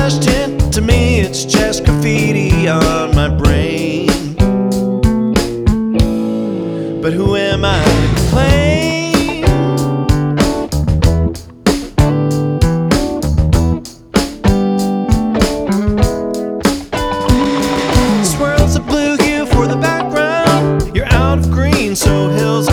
brush tint. To me it's just graffiti on my brain. But who am I to complain? Swirls of blue hue for the background. You're out of green, so hills